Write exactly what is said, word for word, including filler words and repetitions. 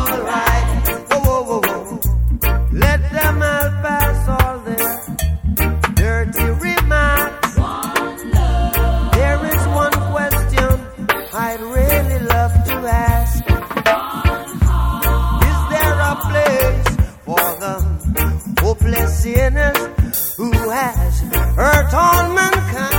alright. Whoa, whoa, whoa, whoa. Let them all pass all their dirty remarks. One love. There is one question I'd really love to ask. One heart. Is there a place for the hopeless sinners who has hurt all mankind?